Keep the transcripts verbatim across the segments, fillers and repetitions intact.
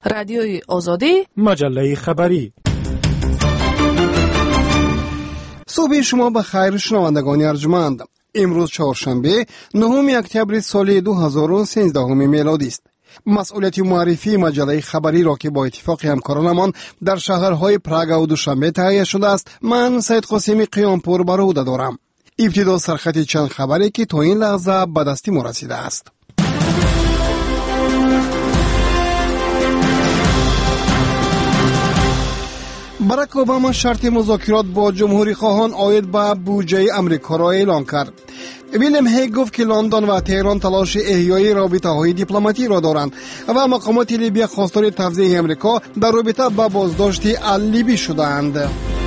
رادیوی آزادی، مجله خبری. صبح شما بخیر شنوندگان ارجمند. امروز چهارشنبه نهم اکتبر سال دو هزار و سیزده میلادی است. مسئولیت معرفی مجله خبری را که با اتفاق همکارانمان در شهرهای پراگ و دوشنبه تهیه شده است، من سید قاسمی قیامپور بر عهده دارم. ابتدا سرخط چند خبری که تا این لحظه به دستی ما رسیده است. باراک اوباما شرط مذاکرات با جمهوری خواهان عاید به بودجه امریکا را اعلام کرد. ویلیام هیگ گفت که لندن و تهران تلاش احیای رابطه‌های دیپلماتی را دارند و مقامات لیبی خواستار تفضیح امریکا در رابطه با بازداشت اللیبی شدند.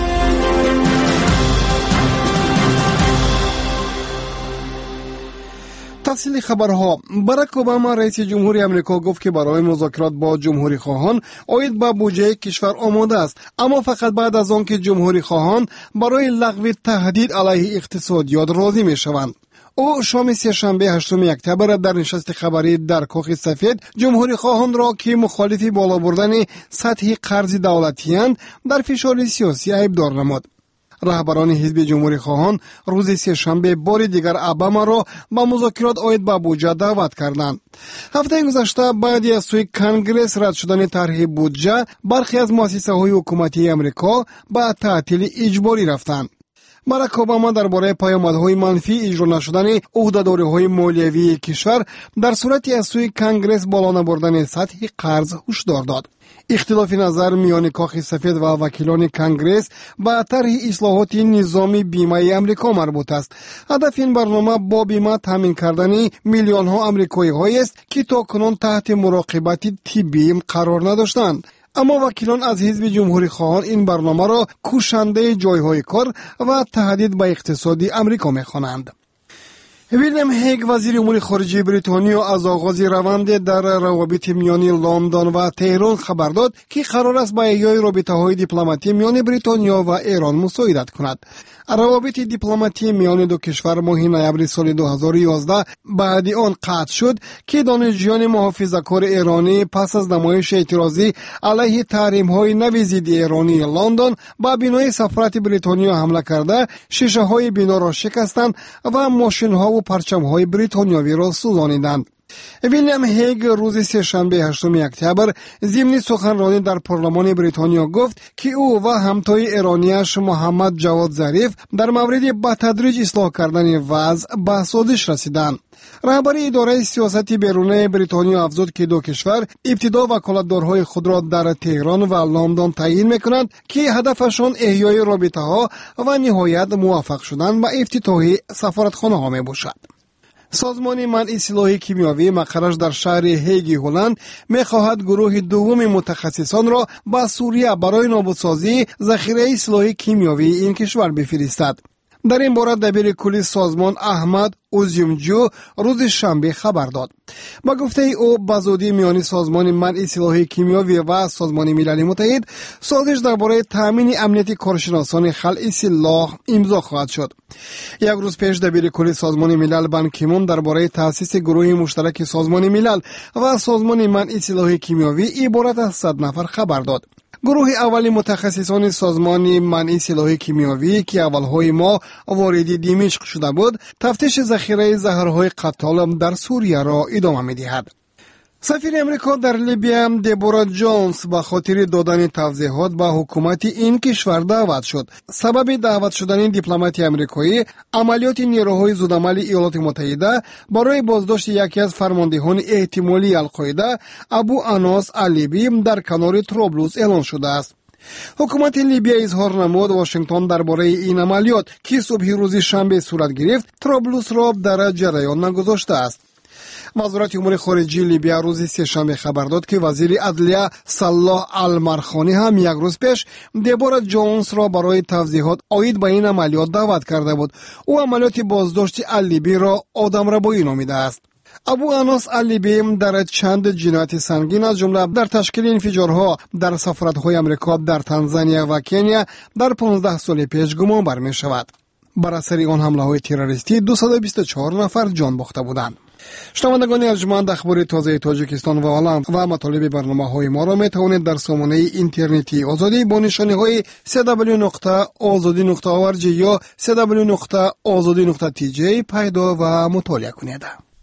تفصیل خبرها. باراک اوباما رئیس جمهوری امریکا گفت که برای مذاکرات با جمهوری خواهان عاید به بودجه کشور آماده است، اما فقط بعد از آن که جمهوری خواهان برای لغو تهدید علیه اقتصادیات راضی می شوند. او شام سه‌شنبه هشتم اکتبر در نشست خبری در کاخ سفید جمهوری خواهان را که مخالف بالا بردن سطح قرض دولتی‌اند در فشار سیاسی عیبدار نمود. رهبران حزب جمهوری خواهان روز سه‌شنبه بار دیگر اوباما را با مذاکرات عاید به بودجه دعوت کردند. هفته گذشته بعد از سوی کنگرس رد شدن طرح بودجه، برخی از مؤسسه‌های حکومتی امریکا به تعطیل اجباری رفتند. باراک اوباما درباره پیامدهای منفی اجرا نشدن عهده‌داری‌های مالیوی کشور در صورتی از سوی کنگرس بالا نبردن سطح قرض هشدار داد. اختلاف نظر میان کاخ سفید و وکیلان کنگرس با طرح اصلاحات نظام بیمه امریکا مربوط است. هدف این برنامه با بیمه تامین کردن میلیون ها امریکایی هایی است که تاکنون تحت مراقبت طبی قرار نداشتند. اما وکیلان از حزب جمهوری خواهان این برنامه را کشنده جایهای کار و تهدید به اقتصادی امریکا می‌خوانند. ویلیام هیگ وزیر امور خارجه بریتانیا از آغاز روند در روابط میان لندن و تهران خبر داد که قرار است با احیای رابطه‌های دیپلماتی میان بریتانیا و ایران مساعدت کند. روابط دیپلماتی میان دو کشور ماه نوامبر سال دو هزار و یازده بعد آن قطع شد که دانشجویان محافظه‌کار ایرانی پس از نمایش اعتراضی علیه تحریم‌های نو ضد ایرانی لندن با بنای سفارت بریتانیا حمله کرده شیشه‌های بنا را شکستند و ماشین‌ها و پرچم‌های بریتانیایی را سوزانیدند. ویلیام هیگ روز سه‌شنبه هشتم اکتبر ضمن سخنرانی در پارلمان بریتانیا گفت که او و همتای ایرانیش محمد جواد ظریف در مورد به تدریج اصلاح کردن وضع به سازش رسیدند. رهبر اداره سیاست بیرون بریتانیا افزود که دو کشور ابتدا وکالتدارهای خود را در تهران و لندن تعیین میکنند که هدفشان احیای رابطه‌ها و نهایت موفق شدن و افتتاح سفارتخانه ها می باشد. سازمان منع سلاح کیمیاوی مقرش در شهر هیگ هلند می‌خواهد گروه دوم متخصصان را به سوریه برای نابودسازی ذخیره سلاح کیمیاوی این کشور بفرستد. در این باره دبیر کل سازمان احمد اوزیمجو روز شنبه خبر داد. با گفته او به زودی میان سازمان منع سلاح کیمیاوی و سازمان ملل متحد سازش درباره تامین امنیت کارشناسان خلع سلاح امضا خواهد شد. یک روز پیش دبیر کل سازمان ملل بان کی مون درباره تأسیس گروه مشترک سازمان ملل و سازمان منع سلاح کیمیاوی عبارت از صد نفر خبر داد. گروه اولی متخصصان سازمان منع سلاح کیمیاوی که اولهای ما وارد دمشق شده بود، تفتیش ذخیره زهرهای قتال در سوریه را ادامه می‌دهد. سفیر امریکا در لیبی دبورا جونز به خاطر دادن توضیحات به حکومت این کشور دعوت شد. سبب دعوت شدن دیپلمات امریکایی عملیات نیروهای زودعمل ایالات متحده برای بازداشت یکی از فرماندهان احتمالی القاعده ابو اناس اللیبی در کنار طرابلس اعلان شده است. حکومت لیبی اظهار نمود واشنگتن درباره این عملیات که صبح روز شنبه صورت گرفت طرابلس را در جریان نگذاشته است. وزارت امور خارجه لیبی روز سه‌شنبه خبر داد که وزیر عدلیه صلاح المرخانی هم یک روز پیش دبورا جونز را برای توضیحات عاید به این عملیات دعوت کرده بود. او عملیات بازداشت اللیبی را آدمربایی نامیده است. ابو اناس اللیبی در چند جنایت سنگین از جمله در تشکیل انفجارها در سفارت‌های امریکا در تانزانیا و کنیا در پانزده سال پیش گمان بر می شود. بر اثر آن حمله های تروریستی دویست و بیست و چهار نفر جان باخته بودند. شنوندگان ارجمند، اخبار تازه تاجیکستان و عالم و مطالب برنامه‌های ما را می‌توانید در سامانه اینترنتی آزادی با نشانه‌های دبلیو دبلیو دبلیو نقطه آزادی نقطه اورگ یا دبلیو دبلیو دبلیو نقطه آزادی نقطه تی جی پیدا و مطالعه کنید.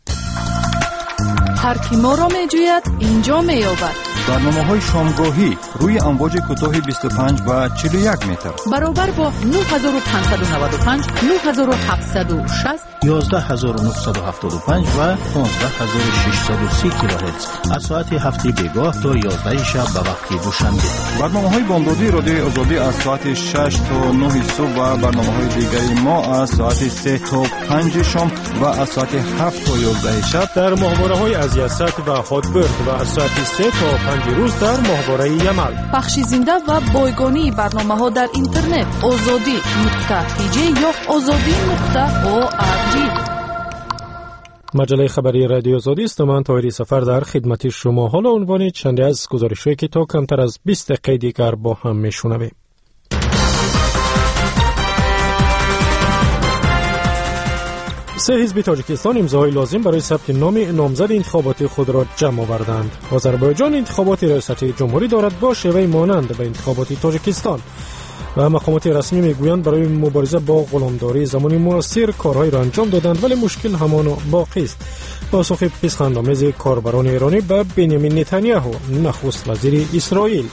هر کی ما را می‌جوید اینجا می‌یابد. برنامه‌های شامگاهی روی امواج کوتاه بیست و پنج و چهل و یک متر برابر با نه هزار و پانصد و نود و پنج، نه هزار و هفتصد و شصت، یازده هزار و نهصد و هفتاد و پنج و پانزده هزار و ششصد و سی کیلوهرتز از ساعت هفت بیگاه تا یازده شب به وقت دوشنبه. برنامه‌های بامدادی رادیو آزادی از ساعت شش تا نه صبح و برنامه‌های دیگری ما از ساعت سه تا پنج شام و از ساعت هفت تا یازده شب در ماهواره‌های از یاست و هاتبرد و از ساعت سه تا پنج روز در ماهواره یمل. پخش زنده و بایگانی برنامه‌ها در اینترنت آزادی نقطه تی جی یا آزادی نقطه او آر جی. مجله خبری رادیو آزادی است. من طاهری سفر در خدمت شما. حالا عنوان چند از گزارش‌هایی که تا کمتر از بیست دقیقه دیگر با هم میشنویم. سه حزب تاجیکستان امضاهای لازم برای ثبت نام نامزد انتخاباتی خود را جمع آوردند. آذربایجان انتخابات ریاست جمهوری دارد با شیوه مانند به انتخابات تاجیکستان و مقامات رسمی میگویند برای مبارزه با غلامداری زمانی معاصر کارهای را انجام دادند، ولی مشکل همان باقی است. پاسخ پسخندآمیز کاربران ایرانی به بنیامین نتانیاهو نخست وزیر اسرائیل.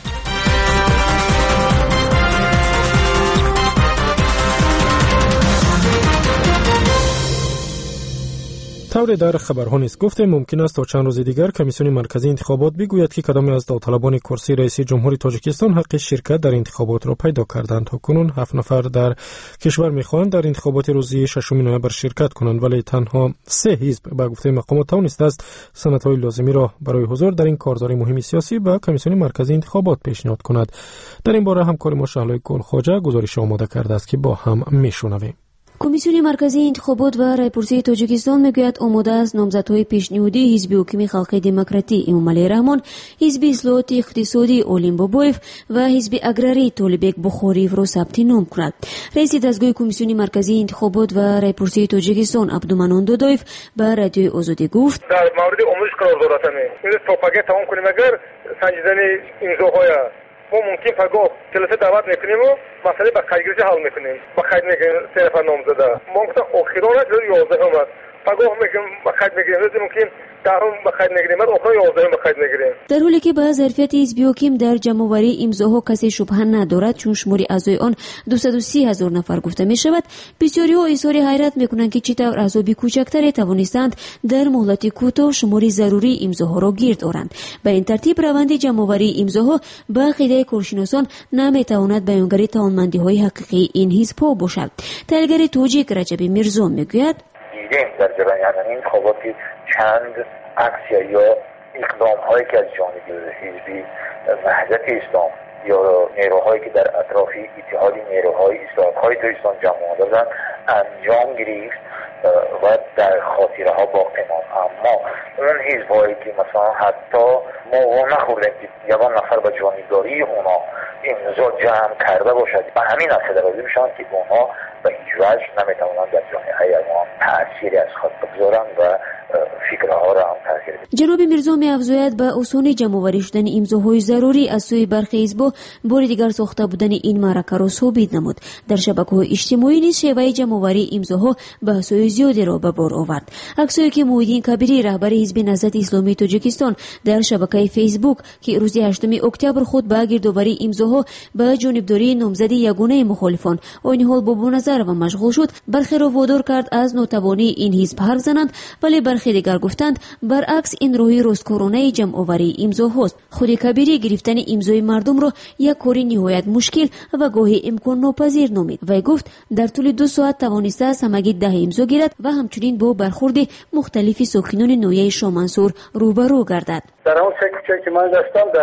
طور در خبرها نیست گفته ممکن است تا چند روز دیگر کمیسیون مرکزی انتخابات بگوید که کدام از داوطلبان کرسی رئیس جمهوری تاجیکستان حق شرکت در انتخابات را پیدا کردند. تاکنون هفت نفر در کشور میخواهند در انتخابات روزی ششم نوامبر شرکت کنند، ولی تنها سه حزب به گفته مقامات توانسته است سندهای لازمی را برای حضور در این کارزار مهم سیاسی به کمیسیون مرکزی انتخابات پیشنهاد کند. در این باره همکار ما شهلای گلخواجه گزارش آماده کرده است که با هم میشنویم. کمیسیون مرکزی انتخابات و رایپرسی تاجیکستان میگوید آماده است نامزدهای پیشنهادی حزب حاکم خلق دموکراتی امامعلی رحمان، حزب اصلاحات اقتصادی اولین بابایف و حزب اگراری طالبک بخاری را ثبت نام کند. رئیس دستگاه کمیسیون مرکزی انتخابات و رایپرسی تاجیکستان عبدالمنان دودایف به رادیو آزادی گفت در مورد آموزش قرارداداتمی این توپاگه تمام کنیم اگر سنجیدن امضاهای ما ممکن پگاه جلسه دعوت میکنیم و مسئله با قیدگیری حل میکنیم. با قید میگیم سه نفر نامزده ممکن آخرانه جلوی یازده هم است. پگاه میگیم با قید میگیریم ممکن دهم با قید میگیریم بعد آخر یازده هم با قید میگیریم. در حالی که به ظرفیت حزب حاکم در جمع‌آوری امضاها کسی شبهه ندارد چون شمار اعضای آن دویست و سی هزار نفر گفته می شود، بسیاری‌ها اظهار حیرت میکنند که چطور احزاب کوچکتری توانستند در مهلت کوتاه شمار ضروری امضاها را گرد آورند. به این ترتیب روند جمع‌آوری امضاها به عقیده کارشناسان نمیتواند بیانگر توانمندی‌های حقیقی این حزب‌ها باشد. تحلیلگر تاجیک رجب میرزا میگوید دیدیم در جریان این انتخاباتی چند اکسیا یا اقدام هایی که از جانب حزبی وحدت اسلام یا نیروهایی که در اطراف اتحاد نیروهای اصلاحات های تاجیکستان جمع دادن انجام گرفت و در خاطره ها باقی ماند. اما اون حزبایی که مثلا حتی ما نخوردیم که یوان نفر به جانبداری اونا امضا جمع کرده باشد، و همین اصل درازی میشوند که اونها به هیچ وجه نمیتوانند در جامعه ما تأثیری از خود بگذارند و فکرها را هم تأثیر بدهند. جناب میرزا می افزاید به آسانی جمع‌آوری شدن امضاهای ضروری از سوی برخی حزب‌ها بار دیگر ساخته بودن این معرکه را ثابت نمود. در شبکه‌های اجتماعی نیز شیوه جمع‌آوری امضاها بحث‌های زیادی را به بار آورد. عکسایی که محیدین کبیری رهبر حزب نهضت اسلامی تاجیکستان در شبکه فیسبوک که روز هشتم اکتبر خود به گردآوری امضاها به جانبداری نامزد یگانه مخالفان آن حال با نظر و مشغول شد، برخی را وادار کرد از ناتوانی این حزب حرف زنند، ولی برخی دیگر گفتند برعکس این راهی روزکارانه جمع‌آوری امضاهاست. خود کبیری گرفتن امضای مردم را یک کاری نهایت مشکل و گاهی امکان ناپذیر نامید. وی گفت در طول دو ساعت توانسته است همگی ده امضا گیرد و همچنین با برخورد مختلف ساکنان نویه شاه منصور روبرو گردد. در اون سه کوچه که من داشتم در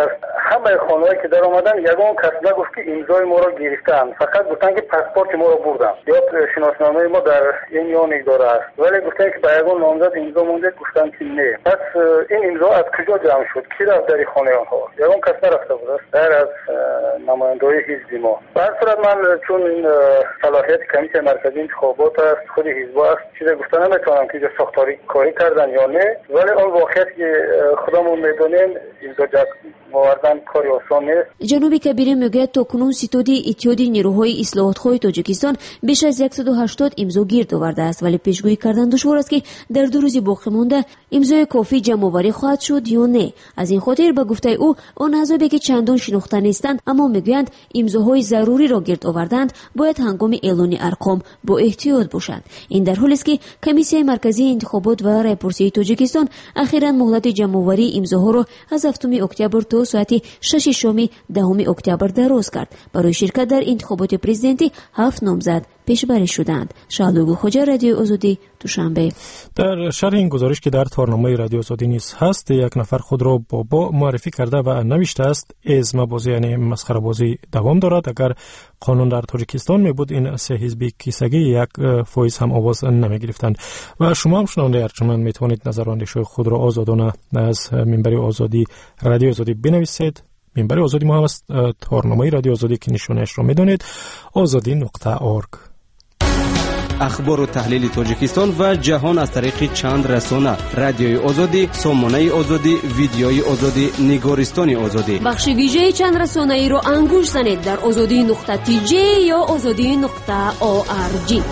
همه خانه‌ای که در آمدن یگان کس نگفت که امضای ما را گرفتند، فقط گفتن که پاسپورت ما را بردن یا شناسنامه ما در این یا نگداره است، ولی گفتن که به یگان نامزد امضا مونده، گفتن که نه. پس این امضا از کجا جمع شد؟ کی رفت در خانه آنها؟ یگان کس نرفته بود است غیر از نماینده‌های حزب ما. به هر صورت من چون این صلاحیت کمیته مرکزی انتخابات است، خود حزب است، چیزی گفتن نمیتونم که ساختاری کاری کردن یا نه، ولی اون واقعیت که خودمون میدونیم امضا آوردن کاری آسان نیست. جناب کبیری میگوید تاکنون ستاد اتحاد نیروهای اصلاحات‌خواه تاجیکستان بیش از صد و هشتاد امضا گرد آورده است، ولی پیشگویی کردن دشوار است که در دو روز باقی مانده امضای کافی جمع‌آوری خواهد شد یا نه. از این خاطر به گفته او آن احزابی که چندان شناخته نیستند اما میگویند امضاهای ضروری را گرد آوردند باید هنگام اعلان ارقام با احتیاط باشند. این در حالی است که کمیسیون مرکزی انتخابات و رایپرسی تاجیکستان اخیراً مهلت جمع‌آوری امضاها را از هفتم اکتبر تا ساعت شش شام دهم اکتبر دراز کرد. برای شرکت در انتخابات پرزیدنتی هفت نامزد پیشبری شدند. شالوگو خوجا، رادیو آزادی، دوشنبه. در شرح این گزارش که در تارنامه رادیو آزادی نیز هست، یک نفر خود را بابا معرفی کرده و نوشته است ازمه بازی یعنی مسخره بازی دوام دارد. اگر قانون در تاجیکستان می بود این سه حزبی کیسگی یک فایز هم آواز نمی گرفتند. و شما هم شنونده ارجمند می توانید نظر و اندیشه خود را آزادانه از منبر آزادی رادیو آزادی بنویسید. منبر آزادی ما هم است تارنامه رادیو آزادی که نشانش را می دانید آزادی نقطه اورگ. اخبار و تحلیل تاجیکستان و جهان از طریق چند رسانه: رادیوی آزادی، سامانه آزادی، ویدیوی آزادی، نگارستان آزادی. بخش ویژه چند رسانه ای رو انگوش زنید در آزادی نقطه تی جی یا آزادی نقطه او آر جی.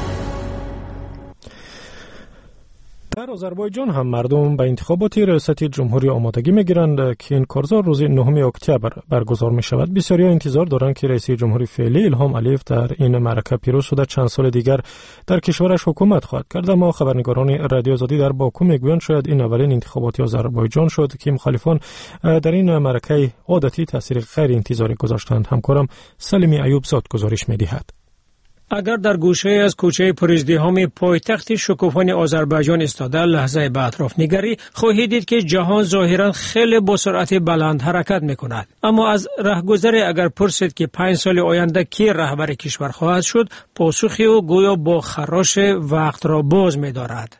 در آذربایجان هم مردم به انتخابات ریاست جمهوری آمادگی میگیرند که این کارزار روز نهم اکتبر برگزار می شود. بسیاری انتظار دارند که رئیس جمهوری فعلی الهام علیف در این معرکه پیروز شده چند سال دیگر در کشورش حکومت خواهد کرد. اما خبرنگاران رادیو آزادی در باکو میگویند شاید این اولین انتخابات آذربایجان شد که مخالفان در این معرکه عادتی تاثیر غیر انتظاری گذاشتند. همکارم سلیمی ایوب زاد گزارش می‌دهد. اگر در گوشه از کوچه پرازدحام پایتخت شکوفان آذربایجان ایستاده لحظه به اطراف نگری، خواهید دید که جهان ظاهرا خیلی با سرعت بلند حرکت میکند. اما از رهگذر اگر پرسید که پنج سال آینده کی رهبر کشور خواهد شد، پاسخی او گویا با خراش وقت را باز می‌دارد.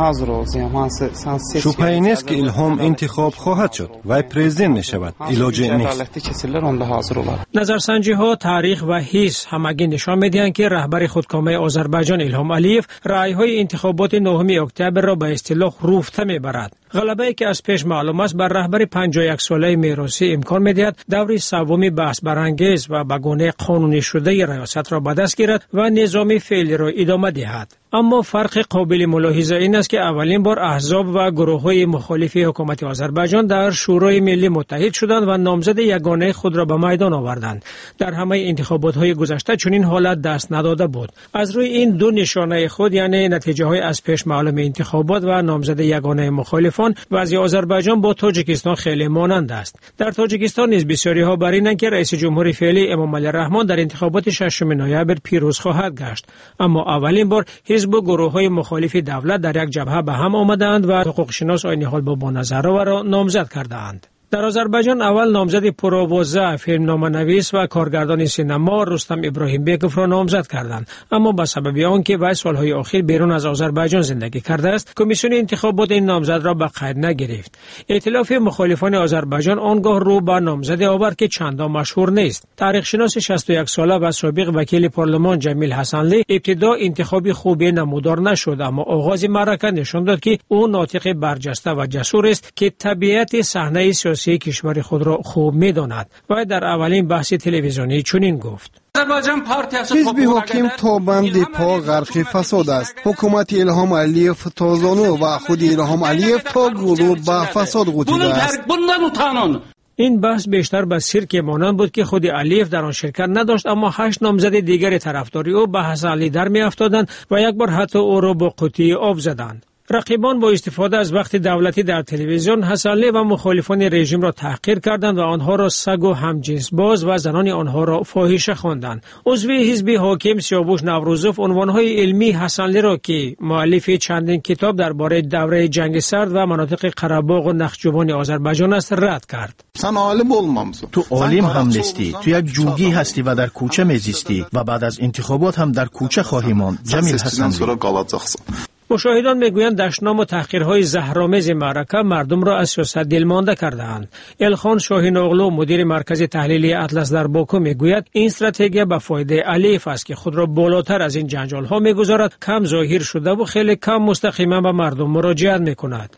شبهه‌ای نیست که الهام انتخاب خواهد شد و پرزیدنت می شود. علاج نیست. نظرسنجی ها، تاریخ و حس همگی نشان می‌دهند که رهبر خودکامه آذربایجان الهام علیف رأی های انتخابات نهم اکتبر را به اصطلاح روفته میبرد. غلبه‌ای که از پیش معلوم است بر رهبر پنجاه و یک ساله میراثی امکان می‌دهد دوری سوم بحث برانگیز و به گونه قانونی شده ریاست را به دست گیرد و نظام فعلی را ادامه دهد. اما فرق قابل ملاحظه این است که اولین بار احزاب و گروه‌های مخالف حکومت آذربایجان در شورای ملی متحد شدند و نامزد یگانه خود را به میدان آوردند. در همه انتخابات‌های گذشته چنین حالت دست نداده بود. از روی این دو نشانه خود، یعنی نتیجه‌های از پیش معلوم انتخابات و نامزد یگانه مخالفان، وضع آذربایجان با تاجیکستان خیلی مانند است. در تاجیکستان نیز بسیاری‌ها بر اینند که رئیس جمهوری فعلی امامعلی رحمان در انتخابات ششم نوامبر پیروز خواهد گشت. اما اولین بار حزب و گروه‌های مخالف دولت در یک جبهه به هم آمدند و حقوق شناس عین حال با بانظرا را نامزد کردند. در آذربایجان اول نامزد پرآوازه فیلمنامه‌نویس و کارگردان سینما رستم ابراهیم بیگوف را نامزد کردند، اما به سبب آنکه وی سالهای اخیر بیرون از آذربایجان زندگی کرده است، کمیسیون انتخابات این نامزد را به قید نگرفت. ائتلاف مخالفان آذربایجان آنگاه رو به نامزد آورد که چندان مشهور نیست. تاریخ شناس شصت و یک ساله و سابق وکیل پارلمان جمیل حسنلی ابتدا انتخابی خوبی نمودار نشد، اما آغاز معرکه نشان داد که او ناطق برجسته و جسور است که طبیعت صحنه سیاسی کشور خود را خوب می‌داند. و در اولین بحث تلویزیونی چنین گفت: حزب حاکم تا بند پا غرق فساد است. حکومت الهام علیف تا زانو و خود الهام علیف تا گلو به فساد غوطیده است. این بحث بیشتر به سیرک مانند بود که خود علیف در آن شرکت نداشت، اما هشت نامزد دیگر طرفداری او به حسنلی در می‌افتادند و یک بار حتی او را با قوطی آب زدند. رقیبان با استفاده از وقت دولتی در تلویزیون حسنلی و مخالفان رژیم را تحقیر کردند و آنها را سگ و همجنس باز و زنان آنها را فاحشه خواندند. عضو حزب حاکم سیاوش نوروزوف عنوانهای علمی حسنلی را که مؤلف چندین کتاب درباره دوره جنگ سرد و مناطق قره باغ و نخجوان آذربایجان است رد کرد. Sen alim olmamısın. تو عالم هم نیستی، تو یک جوگی هستی و در کوچه میزیستی و بعد از انتخابات هم در کوچه خواهی ماند. جمیل حسنلی. مشاهدان میگویند دشنام و تحقیرهای زهرآمیز معرکه مردم را از سیاست دلمانده کرده‌اند. الخان شاهین اغلو مدیر مرکز تحلیلی اطلس در باکو میگوید این استراتژی به فایده الیف است که خود را بالاتر از این جنجال‌ها میگذارد، کم ظاهر شده و خیلی کم مستقیما به مردم مراجعت میکند.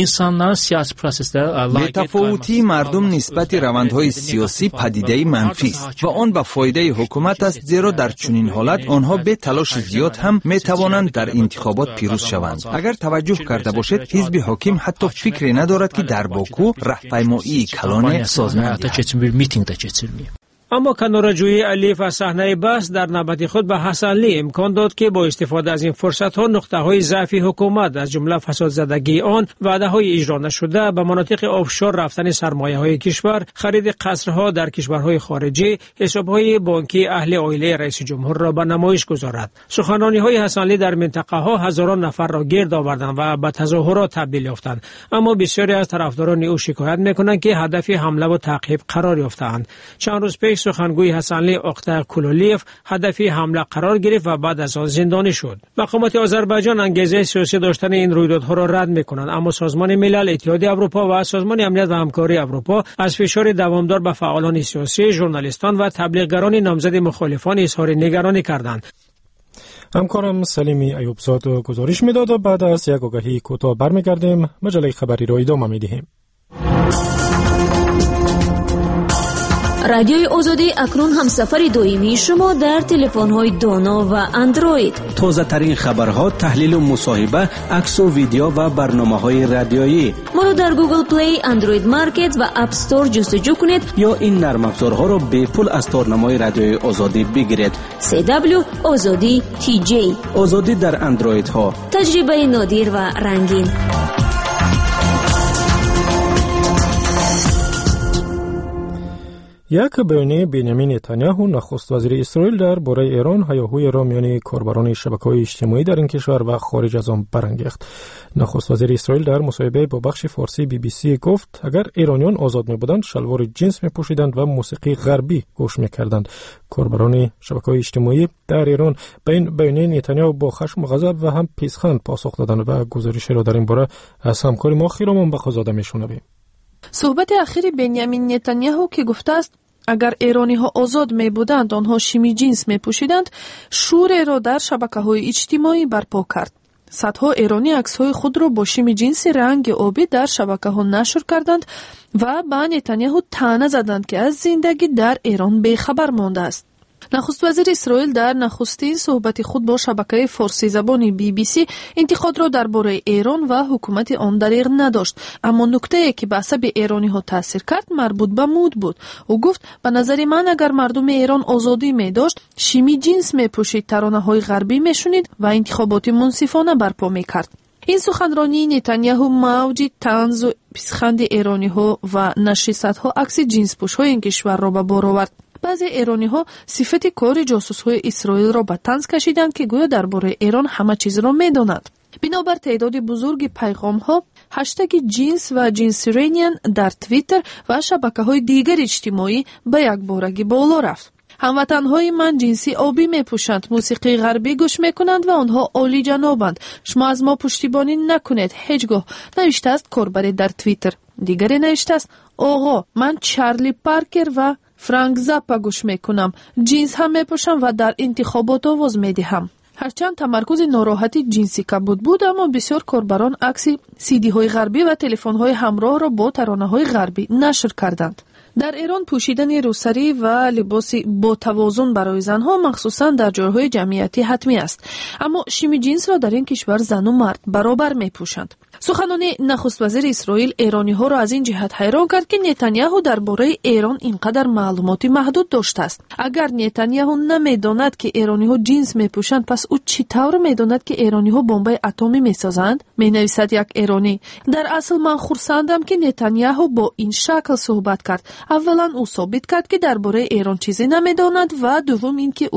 بی‌تفاوتی مردم نسبت روندهای سیاسی پدیده منفی است و آن به فایده حکومت است، زیرا در چنین حالت آنها به تلاش زیاد هم می توانند در انتخابات پیروز شوند. اگر توجه کرده باشید حزب حاکم حتی فکری ندارد که در باکو راهپیمایی کلان سازمان دهد. اما کناره‌جویی الیف از صحنه بحث در نوبت خود به حسنلی امکان داد که با استفاده از این فرصت‌ها نقطه‌های ضعف حکومت از جمله فسادزدگی آن، وعده‌های اجرا نشده، به مناطق آفشور رفتن سرمایه‌های کشور، خرید قصرها در کشورهای خارجی، حساب‌های بانکی اهل عائله رئیس جمهور را به نمایش گذارد. سخنرانی‌های حسنلی در منطقه‌ها هزاران نفر را گرد آوردند و به تظاهرات تبدیل یافتند، اما بسیاری از طرفداران او شکایت می‌کنند که هدف حمله و تعقیب قرار یافتند. چند روز پیش سخنگوی حسنلی اقتا کلولیف هدفی حمله قرار گرفت و بعد از آن زندانی شد. مقامات آذربایجان انگیزه سیاسی داشتن این رویدادها را رد می‌کنند، اما سازمان ملل، اتحادیه اروپا و سازمان امنیت و همکاری اروپا از فشار دوامدار به فعالان سیاسی، ژورنالیستان و تبلیغگران نامزد مخالفان اظهار نگرانی کردند. همکارم سلیمی ایوبزاد گزارش می‌داد و بعد از یک آگهی کوتاه برمیگردیم مجله خبری را ادامه می‌دهیم. رادیوی آزادی اکنون همسفر دائمی شما در تلفن‌های دانا و اندروید. تازه ترین خبرها، تحلیل و مصاحبه، عکس و ویدیو و برنامه‌های رادیویی. ما را در گوگل پلی، اندروید مارکت و اپ استور جستجو کنید یا این نرم افزارها را به پول از تارنمای رادیوی آزادی بگیرید. سی دبلیو آزادی تی جی. آزادی در اندروید ها. تجربه نادر و رنگین. یک بیانیه بنیامین نتانیاهو نخست وزیر اسرائیل در باره ایران هیاهوی را میان کاربران شبکه‌های اجتماعی در این کشور و خارج از آن برانگیخت. نخست وزیر اسرائیل در مصاحبه با بخش فارسی بی بی سی گفت اگر ایرانیان آزاد می‌بودند شلوار جنس می‌پوشیدند و موسیقی غربی گوش می‌کردند. کاربران شبکه‌های اجتماعی در ایران به این بیانیه نتانیاهو با خشم و غضب و هم پیشخند پاسخ دادند و گزارش را در این باره از همکار ما خیرمان بخزاده می‌شنویم. صحبت اخیر بنیامین نتانیاهو که گفته است اگر ایرانی ها آزاد می بودند آنها شیمی جنس می پوشیدند، شور را در شبکه های اجتماعی برپا کرد. صدها ایرانی عکس های خود را با شیمی جنس رنگ آبی در شبکه ها نشر کردند و به نتانیاهو طعنه زدند که از زندگی در ایران بیخبر مانده است. نخست وزیر اسرائیل در نخستین صحبت خود با شبکه فارسی زبانی بی بی سی انتقاد را درباره ایران و حکومت آن دریغ نداشت، اما نکته‌ای که به عصب ایرانی ها تاثیر کرد مربوط به مود بود. او گفت به نظر من اگر مردم ایران آزادی می داشت شیمی جنس می پوشید، ترانه های غربی می شنید و انتخابات منصفانه برپا می کرد. این سخنرانی نتانیاهو موج طنز و پیشخند ایرانی ها و نشر صدها عکس جنس پوش های این کشور را به بار آورد. بعضی ایرانی ها صفت کار جاسوس های اسرائیل را به طنز کشیدند که گویا درباره ایران همه چیز را می داند. بنابر تعداد بزرگ پیغام ها، هشتگ جنس و جنسیرینیان در توییتر و شبکه های دیگر اجتماعی به یک بارگی بالا رفت. هموطنهای من جنسی آبی می پوشند، موسیقی غربی گوش می کنند و آنها عالی جنابند. شما از ما پشتیبانی نکنید هیچگاه، نوشته است کاربر در توییتر. دیگری نوشته است آقا من چارلی پارکر و فرانک زاپا گوش می کنم، جنس هم می پوشم و در انتخابات آواز می دهم. هرچند تمرکز ناراحتی جنسی کبود بود، اما بسیار کاربران عکس سیدی های غربی و تلفن های همراه را با ترانه های غربی نشر کردند. در ایران پوشیدن روسری و لباس با توازن برای زنها مخصوصا در جاهای جمعیتی حتمی است، اما شیمی جنس را در این کشور زن و مرد برابر می پوشند. سخنان نخست وزیر اسرائیل ایرانی ها را از این جهت حیران کرد که نتانیاهو درباره ایران اینقدر معلومات محدود داشته است. اگر نتانیاهو نمیداند که ایرانی ها جنس می پوشند، پس او چطور میداند که ایرانی ها بمب اتمی می سازند؟ می نویسد یک ایرانی. در اصل من خرسندم که نتانیاهو با این شکل صحبت کرد. اولا او ثابت کرد که درباره ایران چیزی نمیداند و دوم اینکه او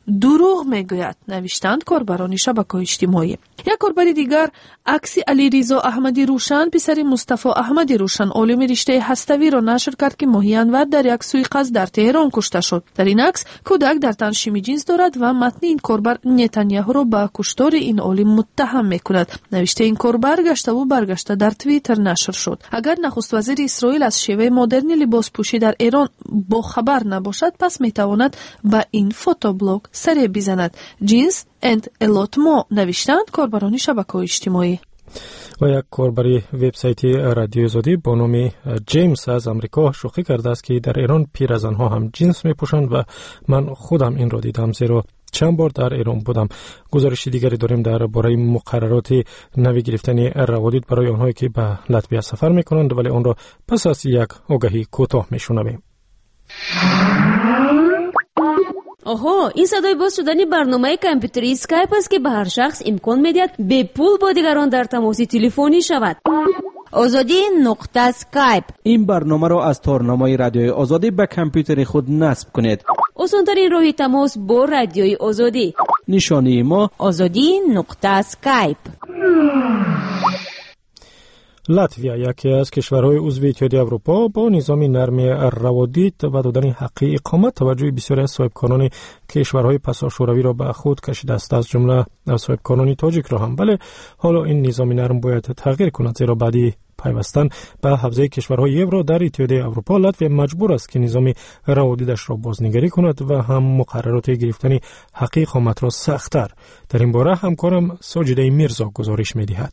دروغ میگوید، نوشتند کاربران شبکه‌های اجتماعی. یک کاربر دیگر عکس علیرضا احمدی روشن پسر مصطفی احمدی روشن عالم رشته هستوی را نشر کرد که ماهی انور در یک سوءقصد در تهران کشته شد. در این عکس کودک در تن شیمی جنس دارد و متن این کاربر نتانیاهو را به کشتار این عالم متهم میکند. نوشته این کاربر گشته و برگشته در توییتر نشر شد. اگر نخست وزیر اسرائیل از شیوه مدرن لباس پوشی در ایران با خبر نباشد، پس میتواند به این فوتوبلاگ سری بزند. جنس اند الوتمو، نوشتند کاربران شبکه‌های اجتماعی. و یک کاربری وبسایت رادیو آزادی با نام جیمز از امریکا شوخی کرده است که در ایران پیرزنها هم جنس میپوشند و من خودم این را دیدم، زیرا چند بار در ایران بودم. گزارش دیگری داریم در باره مقررات نوی گرفتن روادید برای آنهایی که به لاتویا سفر میکنند، ولی آن را پس از یک آگهی کوتاه میشنویم. آها، این صدای باز شدنی برنامه کامپیوتری اسکایپ است که به هر شخص امکان میدهد به پول با دیگران در تماس تلفنی شود. آزادی نقطه اسکایپ. این برنامه را از تارنامه رادیوی آزادی به کامپیوتر خود نصب کنید. آسان‌ترین راه تماس با رادیوی آزادی. نشانی ما آزادی نقطه اسکایپ. لاتویا یکی از کشورهای عضو اتحادیه اروپا با نظام نرم روادید و دادن حق اقامت توجه بسیاری از صاحبکاران کشورهای پساشوروی را به خود کشیده است، از جمله صاحبکاران تاجیک را هم. بله، حالا این نظام نرم باید تغییر کند، زیرا بعدی پیوستن به حوزه کشورهای یورو در اتحادیه اروپا لاتویا مجبور است که نظام روادیدش را بازنگری کند و هم مقررات گرفتن حق اقامت را سخت‌تر. در این باره همکارم ساجده میرزا گزارش می‌دهد.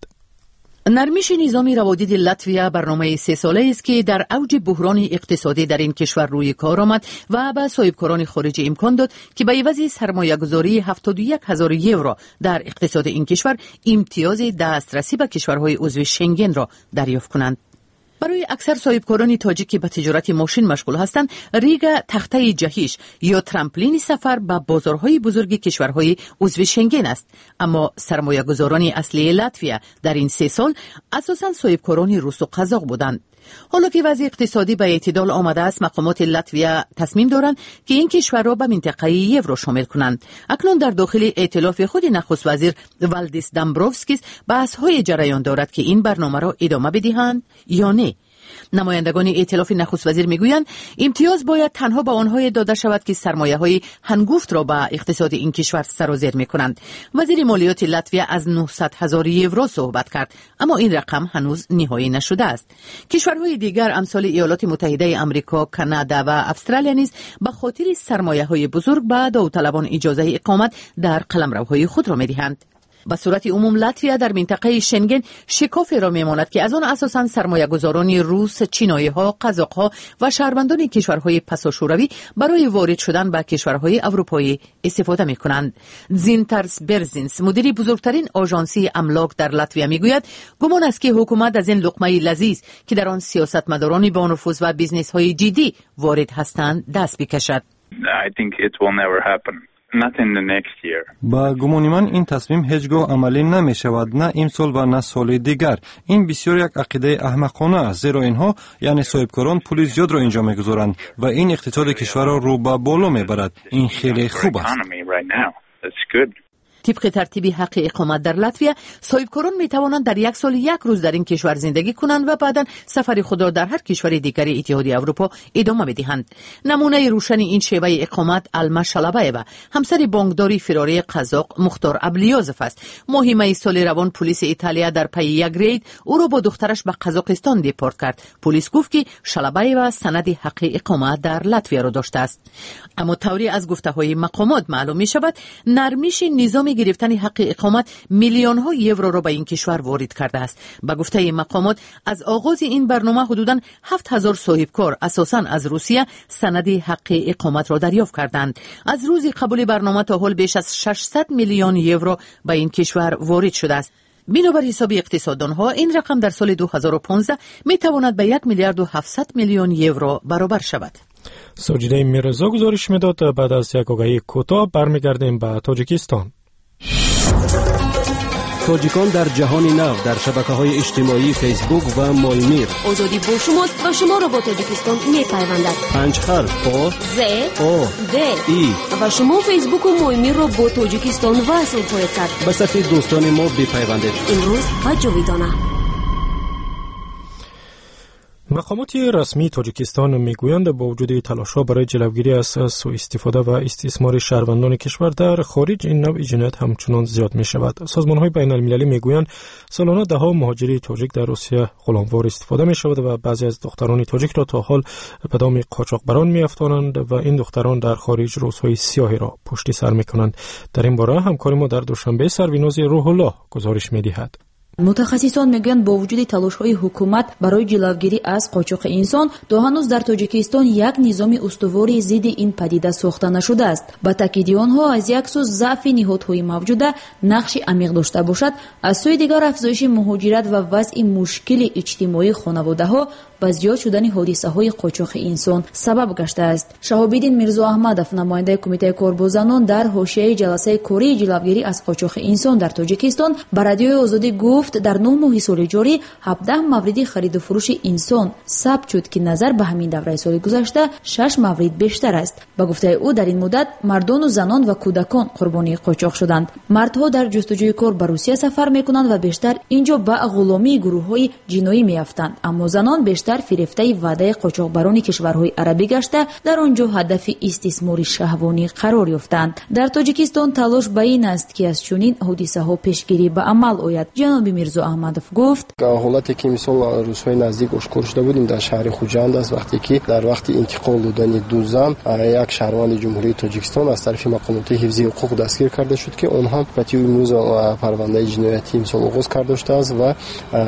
نرمش نظام روادید لاتویا برنامه سه ساله است که در اوج بحران اقتصادی در این کشور روی کار آمد و به صاحبکاران خارجی امکان داد که به عوض سرمایه‌گذاری هفتاد و یک هزار یورو در اقتصاد این کشور امتیاز دسترسی به کشورهای عضو شنگن را دریافت کنند. برای اکثر صاحبکاران تاجیک که به تجارت ماشین مشغول هستند، ریگا تخته جهیش یا ترامپلین سفر به بازارهای بزرگ کشورهای عضو شنگن است. اما سرمایه‌گذاران اصلی لاتویا در این سه سال اساساً صاحبکاران روس و قزاق بودند. حالا که وضع اقتصادی به اعتدال آمده است، مقامات لاتویا تصمیم دارند که این کشور را به منطقه یورو شامل کنند. اکنون در داخل ائتلاف خود نخست وزیر والدیس دامبروفسکیس بحث‌های جریان دارد که این برنامه را ادامه بدهند یا نه. نمایندگان ائتلاف نخست وزیر میگویند امتیاز باید تنها به آنهای داده شود که سرمایه‌های هنگفت را به اقتصاد این کشور سرازیر میکنند. وزیر مالیات لاتویا از نهصد هزار یورو صحبت کرد، اما این رقم هنوز نهایی نشده است. کشورهای دیگر امثال ایالات متحده آمریکا، کانادا و استرالیا نیز به خاطر سرمایه‌های بزرگ به داوطلبان اجازه اقامت در قلمروهای خود را میدهند. به صورت عموم لاتویا در منطقه شنگن شکافی را میماند که از آن اساساً سرمایه‌گذاران روس، چینایی‌ها، قزاق‌ها و شهروندان کشورهای پساشوروی برای وارد شدن به کشورهای اروپایی استفاده می‌کنند. زینترس برزینس، مدیر بزرگترین آژانسی املاک در لاتویا میگوید گمان است که حکومت از این لقمه لذیذ که در آن سیاستمداران با نفوذ و بیزنس‌های جدی وارد هستند دست بکشد. I think it will never happen. Not in the next year. با گمان من این تصمیم هیچگاه عملی نمی شود، نه امسال و نه سال دیگر. این بسیار یک عقیده احمقانه است، زیرا اینها یعنی صاحبکاران پول زیاد را اینجا میگذارند و این اقتصاد کشور را رو به بالا میبرد. این خیلی خوب است. طبق ترتیب حق اقامت در لاتویا، صاحبکاران می توانند در یک سال یک روز در این کشور زندگی کنند و بعداً سفر خود را در هر کشور دیگری اتحادیه اروپا ادامه بدهند. نمونه روشن این شیوه اقامت الما شلبایوا، همسر بانکداری فراری قزاق مختار ابلیازف است. ماه می سال روان پلیس ایتالیا در پی یک رید او را با دخترش به قزاقستان دیپورت کرد. پلیس گفت که شلبایوا سند حق اقامت در لاتویا را داشته است. اما طوری از گفته‌های مقامات معلوم می شود نرمش نظام گرفتن حق اقامت میلیون ها یورو را به این کشور وارد کرده است. به گفته مقامات از آغاز این برنامه حدوداً هفت هزار صاحبکار اساساً از روسیه سند حق اقامت را دریافت کردند. از روز قبول برنامه تا حال بیش از ششصد میلیون یورو به این کشور وارد شده است. بنابر حساب اقتصاددانها این رقم در سال دو هزار و پانزده می تواند به یک میلیارد و هفتصد میلیون یورو برابر شود. ساجده میرزا گزارش میداد. بعد از یک آگهی کوتاه برمیگردیم به تاجیکستان. تاجیکان در جهان نو در شبکه‌های اجتماعی فیسبوک و مایمیر. آزادی با شماست و شما را با تاجیکستان می‌پیوندد. پنج حرف آ ز آ د ای و شما فیسبوک و مایمیر را با تاجیکستان وصل خواهید کرد. به صفحه دوستان ما بپیوندید. امروز و جاویدانه. مقامات رسمی تاجیکستان میگویند با وجود تلاش‌ها برای جلوگیری از سوء استفاده و استثمار شهروندان کشور در خارج، این نوع جنایت همچنان زیاد می شود. سازمان‌های بین‌المللی میگویند سالانه ده‌ها مهاجری تاجیک در روسیه غلاموار استفاده می شود و بعضی از دختران تاجیک را تا حال به دام قاچاقبران می‌افشانند و این دختران در خارج روزهای سیاهی را پشت سر می‌کنند. در این باره همکار ما در دوشنبه سربیناز روح الله گزارش می‌دهد. متخصصان میگویند با وجود تلاش‌های حکومت برای جلوگیری از قاچاق انسان، تا هنوز در تاجیکستان یک نظام استواری ضد این پدیده ساخته نشده است. با تاکید آنها از یک سو ضعف نهادهای موجوده نقش عمیق داشته باشد، از سوی دیگر افزایش مهاجرت و وضع مشکل اجتماعی خانواده‌ها با زیاد شدن حادثه‌های قاچاق انسان سبب گشته است. شهاب‌الدین میرزا احمدов، نماینده کمیته کار با زنان در حاشیه جلسه کاری جلوگیری از قاچاق انسان در تاجیکستان به رادیوی آزادی گفت در نه ماه سال جاری هفده مورد خرید و فروش انسان ثبت شد که نظر به همین دوره سال گذشته شش مورد بیشتر است. با گفته او در این مدت مردان و زنان و کودکان قربانی قاچاق شدند. مردها در جستجوی کار به روسیه سفر می‌کنند و بیشتر اینجا به غلامی گروه‌های جنایی می‌افتند، اما زنان بیشتر در فریفته وعده قاچاقبران کشورهای عربی گشته در آنجا هدف استثمار شهوانی قرار یافتند. در تاجیکستان تلاش به این است که از چنین حادثه‌ها پیشگیری به عمل آید. جناب میرزا احمدов گفت حالتی که مثلا روزهای نزدیک اشکار شده بودیم در شهر خوجند است، وقتی که در وقت انتقال دادن دو زن یک شهروند جمهوری تاجیکستان از طرف مقامات حفظی حقوق دستگیر کرده شد که اونها پتی امروز پرونده جنایتی مثلا آغاز کرده شده است و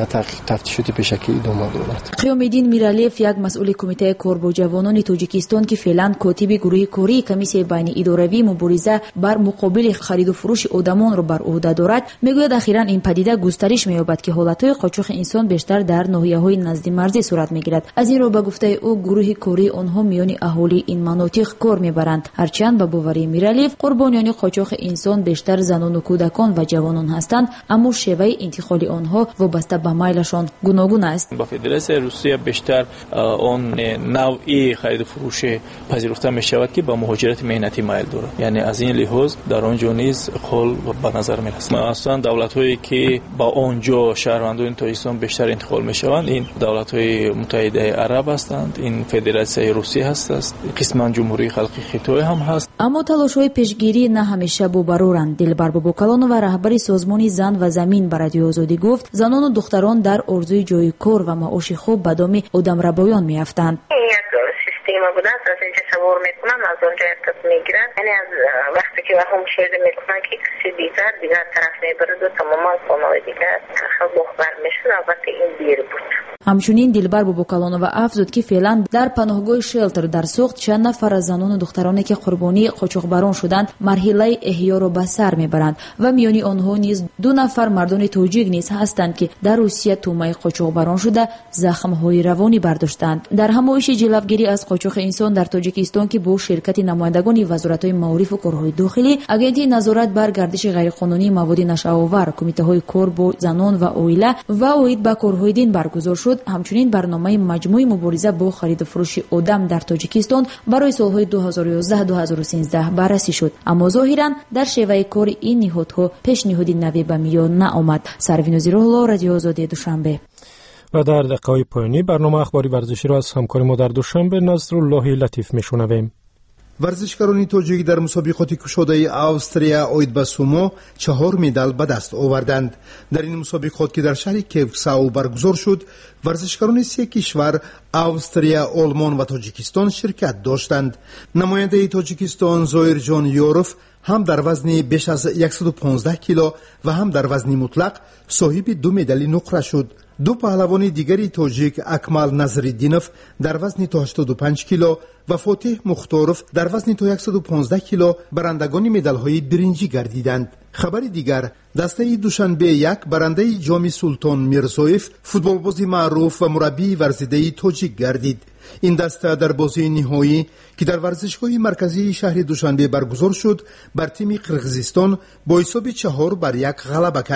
تفتیشات پیشکی ادامه دارد. قیام‌الدین میرالیف، یک مسئول کمیته کار با جوانان تاجیکستان که فعلا کاتب گروه کاری کمیسیون بین اداروی مبارزه بر مقابل خرید و فروش آدمان را بر عهده دارد، میگوید اخیراً این پدیده گسترش می‌یابد که حالت‌های قاچاق انسان بیشتر در ناحیه‌های نزد مرزی صورت می‌گیرد. از این رو به گفته او گروه کاری آنها میان اهالی این مناطق کار می‌برند، هرچند به باور میرالیف قربانیان قاچاق انسان بیشتر زنان و کودکان و جوانان هستند، اما شیوه انتقال آنها وابسته به میلشان گوناگون است. با فدراسیون روسیه بیشتر اون نوعی خرید و فروش پذیرفته می شود که با مهاجرت مهنتی مایل دارد. یعنی از این لحاظ در آنجا نیز خل به نظر می رسد. اصلا دولت هایی که با آنجا شهروندان تاجیکستان بیشتر انتقال می شوند این دولت های متحده عرب هستند، این فدراسیون روسیه هست است، قسما جمهوری خلقی خیتای هم هست. اما تلاش های پیشگیری نه همیشه بابرورند. دلبر بابکلان و رهبر سازمان زن و زمین به رادیو آزادی گفت زنان و دختران در آرزوی جای کار و معاش خوب به دام آدم ربایان میافتند. سیستم بوده است، از اینجا سوار میکنن از اونجا ارتب میگیرن، یعنی از وقتی که وهم شده میکنن که کسی دیگر دیگر طرف میبرد و تماما خانه دیگر تخل بخبر میشد. البته این دیر بود. همچنین دلبر بابکلانова افزود که فعلا در پناهگاه شلتر در سوخت چند نفر از زنان و دخترانی که قربانی قاچاقبران شدند مرحله احیا را به سر میبرند و میانی آنها نیز دو نفر مردان تاجیک نیز هستند که در روسیه تومه قاچاقبران شده زخم‌های روانی برداشتند. در همایش جلوگیری از قاچاق انسان در تاجیکستان که با شرکت نمایندگان وزارت‌های معارف و کارهای داخلی، اگنتی نظارت بر گردش غیرقانونی مواد نشه‌آور، کمیته‌های کار با زنان و عائله و اوید با کارهای دین برگزار شد. همچنین برنامه مجموعی مبارزه با خرید و فروش آدم در تاجیکستان برای سالهای دو هزار و یازده تا دو هزار و سیزده بررسی شد، اما ظاهراً در شیوه کار این نهادها پیشنهادی نوی به میان نآمد. سروینوزی روح رادیو آزادی دوشنبه. و در دقیقه‌های پایانی برنامه اخباری ورزشی را از همکار ما در دوشنبه نصرالله لطیف میشنویم. ورزشکاران تاجیک در مسابقات کشاده استریا اوید به سومو چهار مدال به دست آوردند. در این مسابقات که در شهر کیفساو برگزار شد، ورزشکاران سه کشور استریا، آلمان و تاجیکستان شرکت داشتند. نماینده تاجیکستان زایر جان یوروف هم در وزن بیش از صد و پانزده کیلو و هم در وزن مطلق صاحب دو مدال نقره شد. دو پهلوان دیگری تاجیک اکمال نظرالدینوف در وزن تا هشتاد و پنج کیلو و فاتح مختاروف در وزن تا صد و پانزده کیلو برندگان مدال‌های برنجی گردیدند. خبر دیگر، دسته دوشنبه یک برنده جام سلطان میرزایف فوتبالباز معروف و مربی ورزیده تاجیک گردید. این دسته در بازی نهایی که در ورزشگاه مرکزی شهر دوشنبه برگزار شد بر تیم قرقیزستان با حساب چهار بر یک غلبه کرد.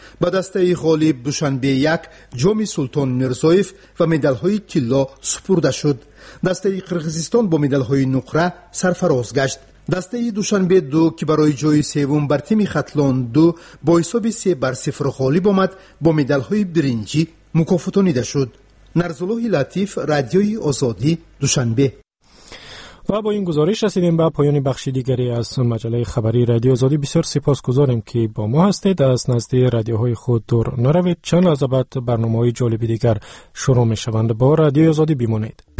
به دسته غالب دوشنبه یک جام سلطان میرزویف و مدال های طلا سپرده شد. دسته قرغیزستان با مدال های نقره سرفراز گشت. دسته دوشنبه دو که برای جای سوم بر تیم خطلان دو با حساب سه بر صفر غالب آمد با مدال های برنجی مکافاتانیده شد. نرزالله لطیف، رادیوی آزادی، دوشنبه. و با این گزارش رسیدیم به پایان بخش دیگری از مجله خبری رادیو آزادی. بسیار سپاسگزاریم که با ما هستید. از نزد رادیوهای خود دور نروید. چند لحظه بعد برنامه‌های جالب دیگر شروع می شوند. با رادیو آزادی بمانید.